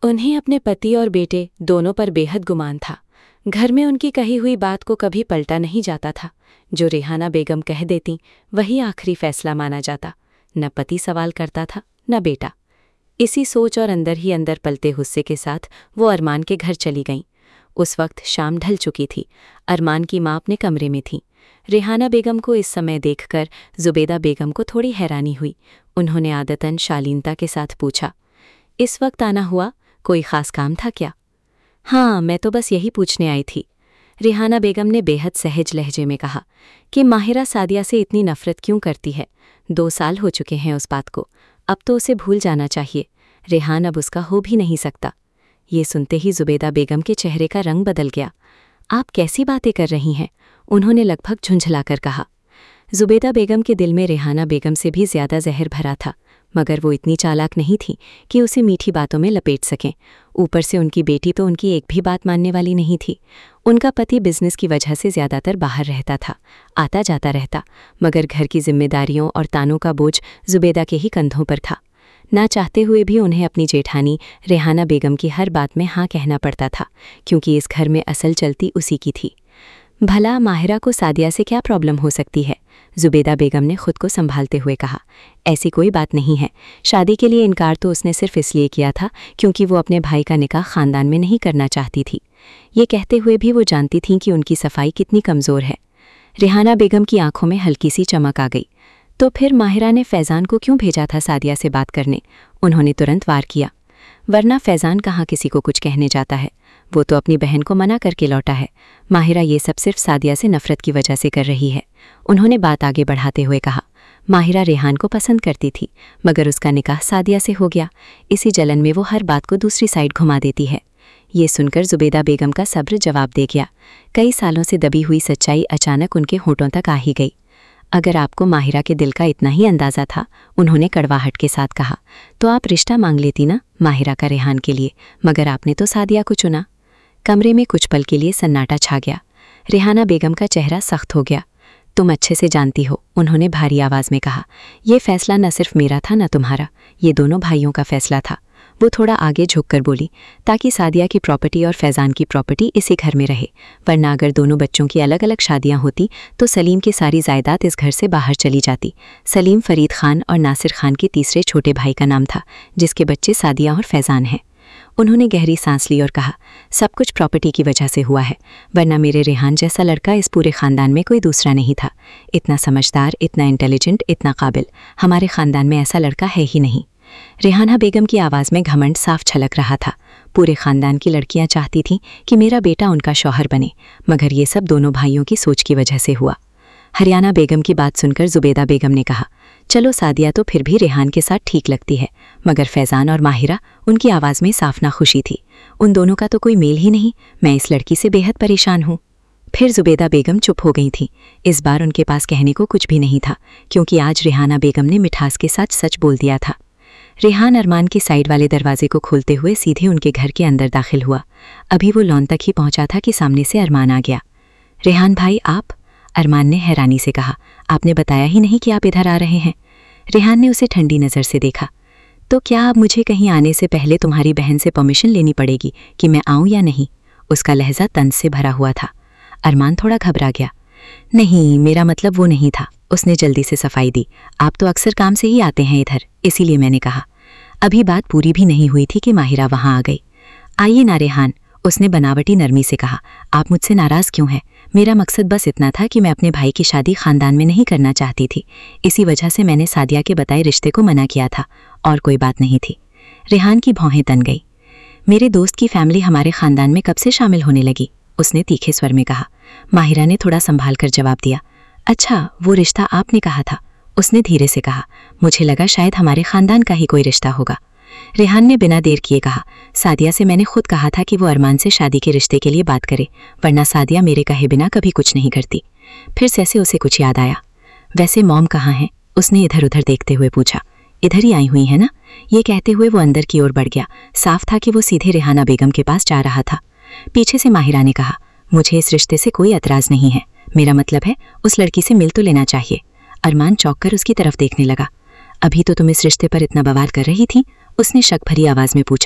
उन्हें अपने पति और बेटे दोनों पर बेहद गुमान था। घर में उनकी कही हुई बात को कभी पलटा नहीं जाता था। जो रेहाना बेगम कह देती वही आखिरी फैसला माना जाता। न पति सवाल करता था न बेटा। इसी सोच और अंदर ही अंदर पलते गुस्से के साथ वो अरमान के घर चली गईं। उस वक्त शाम ढल चुकी थी। अरमान की माँ अपने कमरे में थी। रेहाना बेगम को इस समय देखकर जुबेदा बेगम को थोड़ी हैरानी हुई। उन्होंने आदतन शालीनता के साथ पूछा, इस वक्त आना हुआ, कोई ख़ास काम था क्या? हाँ, मैं तो बस यही पूछने आई थी। रेहाना बेगम ने बेहद सहज लहजे में कहा कि माहिरा सादिया से इतनी नफ़रत क्यों करती है। 2 साल हो चुके हैं उस बात को, अब तो उसे भूल जाना चाहिए। रेहान अब उसका हो भी नहीं सकता। ये सुनते ही जुबेदा बेगम के चेहरे का रंग बदल गया। आप कैसी बातें कर रही हैं? उन्होंने लगभग झुंझलाकर कहा। जुबेदा बेगम के दिल में रेहाना बेगम से भी ज़्यादा जहर भरा था, मगर वो इतनी चालाक नहीं थी कि उसे मीठी बातों में लपेट सकें। ऊपर से उनकी बेटी तो उनकी एक भी बात मानने वाली नहीं थी। उनका पति बिजनेस की वजह से ज़्यादातर बाहर रहता था, आता जाता रहता, मगर घर की जिम्मेदारियों और तानों का बोझ जुबेदा के ही कंधों पर था। ना चाहते हुए भी उन्हें अपनी जेठानी रेहाना बेगम की हर बात में हाँ कहना पड़ता था, क्योंकि इस घर में असल चलती उसी की थी। भला माहिरा को सादिया से क्या प्रॉब्लम हो सकती है? जुबेदा बेगम ने खुद को संभालते हुए कहा, ऐसी कोई बात नहीं है। शादी के लिए इनकार तो उसने सिर्फ इसलिए किया था क्योंकि वो अपने भाई का निकाह खानदान में नहीं करना चाहती थी। ये कहते हुए भी वो जानती थीं कि उनकी सफाई कितनी कमज़ोर है। रेहाना बेगम की आंखों में हल्की सी चमक आ गई। तो फिर माहिरा ने फैज़ान को क्यों भेजा था सादिया से बात करने? उन्होंने तुरंत वार किया। वरना फैज़ान कहाँ किसी को कुछ कहने जाता है, वो तो अपनी बहन को मना करके लौटा है। माहिरा ये सब सिर्फ सादिया से नफ़रत की वजह से कर रही है। उन्होंने बात आगे बढ़ाते हुए कहा, माहिरा रेहान को पसंद करती थी, मगर उसका निकाह सादिया से हो गया। इसी जलन में वो हर बात को दूसरी साइड घुमा देती है। ये सुनकर जुबेदा बेगम का सब्र जवाब दे गया। कई सालों से दबी हुई सच्चाई अचानक उनके होठों तक आ ही गई। अगर आपको माहिरा के दिल का इतना ही अंदाज़ा था, उन्होंने कड़वाहट के साथ कहा, तो आप रिश्ता मांग लेती ना माहिरा का रेहान के लिए, मगर आपने तो सादिया को चुना। कमरे में कुछ पल के लिए सन्नाटा छा गया। रेहाना बेगम का चेहरा सख्त हो गया। तुम अच्छे से जानती हो, उन्होंने भारी आवाज़ में कहा, यह फैसला न सिर्फ मेरा था न तुम्हारा, ये दोनों भाइयों का फैसला था। वो थोड़ा आगे झुककर बोली, ताकि सादिया की प्रॉपर्टी और फैज़ान की प्रॉपर्टी इसी घर में रहे, वरना अगर दोनों बच्चों की अलग अलग शादियां होती तो सलीम की सारी जायदाद इस घर से बाहर चली जाती। सलीम फरीद खान और नासिर खान के तीसरे छोटे भाई का नाम था, जिसके बच्चे सादिया और फैज़ान हैं। उन्होंने गहरी सांस ली और कहा, सब कुछ प्रॉपर्टी की वजह से हुआ है, वरना मेरे रेहान जैसा लड़का इस पूरे ख़ानदान में कोई दूसरा नहीं था। इतना समझदार, इतना इंटेलिजेंट, इतना काबिल, हमारे ख़ानदान में ऐसा लड़का है ही नहीं। रेहाना बेगम की आवाज़ में घमंड साफ छलक रहा था। पूरे ख़ानदान की लड़कियां चाहती थीं कि मेरा बेटा उनका शौहर बने, मगर ये सब दोनों भाइयों की सोच की वजह से हुआ। हरियाणा बेगम की बात सुनकर जुबेदा बेगम ने कहा, चलो सादिया तो फिर भी रेहान के साथ ठीक लगती है, मगर फैज़ान और माहिरा, उनकी आवाज़ में साफ नाखुशी थी। उन दोनों का तो कोई मेल ही नहीं। मैं इस लड़की से बेहद परेशान हूँ। फिर जुबेदा बेगम चुप हो गई थी। इस बार उनके पास कहने को कुछ भी नहीं था, क्योंकि आज रेहाना बेगम ने मिठास के साथ सच बोल दिया था। रेहान अरमान के साइड वाले दरवाजे को खोलते हुए सीधे उनके घर के अंदर दाखिल हुआ। अभी वो लॉन तक ही पहुंचा था कि सामने से अरमान आ गया। रेहान भाई आप? अरमान ने हैरानी से कहा, आपने बताया ही नहीं कि आप इधर आ रहे हैं। रेहान ने उसे ठंडी नज़र से देखा। तो क्या अब मुझे कहीं आने से पहले तुम्हारी बहन से परमिशन लेनी पड़ेगी कि मैं आऊँ या नहीं? उसका लहजा तंज से भरा हुआ था। अरमान थोड़ा घबरा गया। नहीं, मेरा मतलब वो नहीं था। उसने जल्दी से सफाई दी, आप तो अक्सर काम से ही आते हैं इधर, इसीलिए मैंने कहा। अभी बात पूरी भी नहीं हुई थी कि माहिरा वहाँ आ गई। आइए ना रेहान, उसने बनावटी नरमी से कहा, आप मुझसे नाराज़ क्यों हैं? मेरा मकसद बस इतना था कि मैं अपने भाई की शादी ख़ानदान में नहीं करना चाहती थी। इसी वजह से मैंने सादिया के बताए रिश्ते को मना किया था, और कोई बात नहीं थी। रेहान की भौहें तन गई। मेरे दोस्त की फैमिली हमारे ख़ानदान में कब से शामिल होने लगी? उसने तीखे स्वर में कहा। माहिरा ने थोड़ा संभाल कर जवाब दिया, अच्छा वो रिश्ता आपने कहा था। उसने धीरे से कहा, मुझे लगा शायद हमारे ख़ानदान का ही कोई रिश्ता होगा। रेहान ने बिना देर किए कहा, सादिया से मैंने खुद कहा था कि वो अरमान से शादी के रिश्ते के लिए बात करे, वरना सादिया मेरे कहे बिना कभी कुछ नहीं करती। फिर जैसे उसे कुछ याद आया, वैसे मॉम कहाँ हैं? उसने इधर उधर देखते हुए पूछा। इधर ही आई हुई है ना? ये कहते हुए वो अंदर की ओर बढ़ गया। साफ था कि वो सीधे रेहाना बेगम के पास जा रहा था। पीछे से माहिरा ने कहा, मुझे इस रिश्ते से कोई एतराज़ नहीं है, मेरा मतलब है उस लड़की से मिल तो लेना चाहिए। अरमान चौंक कर उसकी तरफ देखने लगा। अभी तो तुम इस रिश्ते पर इतना बवाल कर रही थी, उसने शक भरी आवाज़ में पूछा।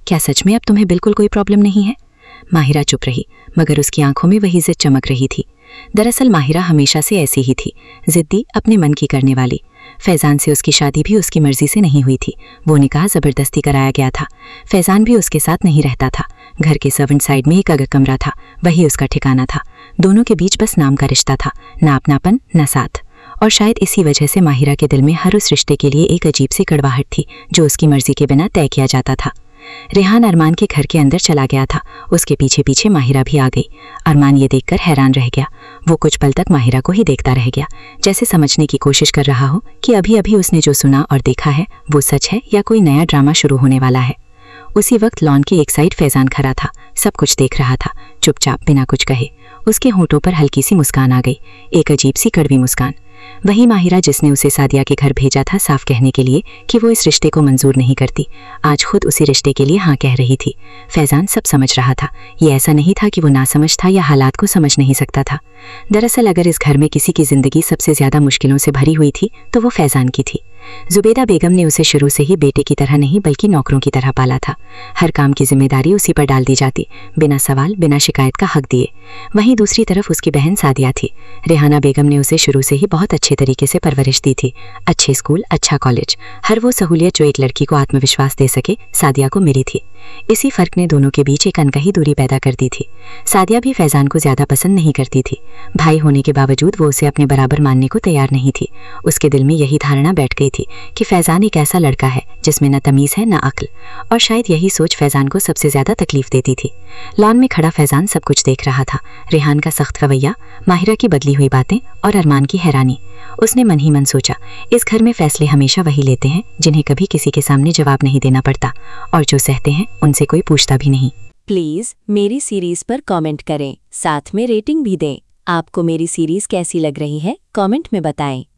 क्या सच में अब तुम्हें बिल्कुल कोई प्रॉब्लम नहीं है? माहिरा चुप रही, मगर उसकी आंखों में वही जिद चमक रही थी। दरअसल माहिरा हमेशा से ऐसी ही थी, जिद्दी, अपने मन की करने वाली। फैज़ान से उसकी शादी भी उसकी मर्जी से नहीं हुई थी, वो निकाह ज़बरदस्ती कराया गया था। फैज़ान भी उसके साथ नहीं रहता था। घर के सर्वेंट साइड में एक अलग कमरा था, वही उसका ठिकाना था। दोनों के बीच बस नाम का रिश्ता था, ना अपनापन ना साथ। और शायद इसी वजह से माहिरा के दिल में हर उस रिश्ते के लिए एक अजीब सी कड़वाहट थी जो उसकी मर्जी के बिना तय किया जाता था। रेहान अरमान के घर के अंदर चला गया था, उसके पीछे पीछे माहिरा भी आ गई। अरमान ये देखकर हैरान रह गया। वो कुछ पल तक माहिरा को ही देखता रह गया, जैसे समझने की कोशिश कर रहा हो कि अभी अभी उसने जो सुना और देखा है वो सच है या कोई नया ड्रामा शुरू होने वाला है। उसी वक्त लॉन के एक साइड फैज़ान खड़ा था, सब कुछ देख रहा था, चुपचाप बिना कुछ कहे। उसके होंठों पर हल्की सी मुस्कान आ गई, एक अजीब सी कड़वी मुस्कान। वही माहिरा जिसने उसे सादिया के घर भेजा था साफ कहने के लिए कि वो इस रिश्ते को मंजूर नहीं करती, आज खुद उसी रिश्ते के लिए हाँ कह रही थी। फैज़ान सब समझ रहा था, ये ऐसा नहीं था कि वो नासमझ था या हालात को समझ नहीं सकता था। दरअसल अगर इस घर में किसी की जिंदगी सबसे ज्यादा मुश्किलों से भरी हुई थी तो वो फैज़ान की थी। जुबैदा बेगम ने उसे शुरू से ही बेटे की तरह नहीं बल्कि नौकरों की तरह पाला था। हर काम की जिम्मेदारी उसी पर डाल दी जाती, बिना सवाल बिना शिकायत का हक दिए। वहीं दूसरी तरफ उसकी बहन सादिया थी। रेहाना बेगम ने उसे शुरू से ही बहुत अच्छे तरीके से परवरिश दी थी। अच्छे स्कूल, अच्छा कॉलेज, हर वो सहूलियत जो एक लड़की को आत्मविश्वास दे सके, सादिया को मिली थी। इसी फर्क ने दोनों के बीच एक अनकही दूरी पैदा कर दी थी। सादिया भी फैज़ान को ज्यादा पसंद नहीं करती थी। भाई होने के बावजूद वो उसे अपने बराबर मानने को तैयार नहीं थी। उसके दिल में यही धारणा बैठ गई थी कि फैज़ान एक ऐसा लड़का है जिसमें न तमीज़ है न अक्ल, और शायद यही सोच फैज़ान को सबसे ज्यादा तकलीफ देती थी। लॉन में खड़ा फैज़ान सब कुछ देख रहा था, रेहान का सख्त रवैया, माहिरा की बदली हुई बातें और अरमान की हैरानी। उसने मन ही मन सोचा, इस घर में फैसले हमेशा वही लेते हैं जिन्हें कभी किसी के सामने जवाब नहीं देना पड़ता, और जो सहते हैं उनसे कोई पूछता भी नहीं। प्लीज़ मेरी सीरीज़ पर कमेंट करें, साथ में रेटिंग भी दें। आपको मेरी सीरीज़ कैसी लग रही है, कमेंट में बताएं।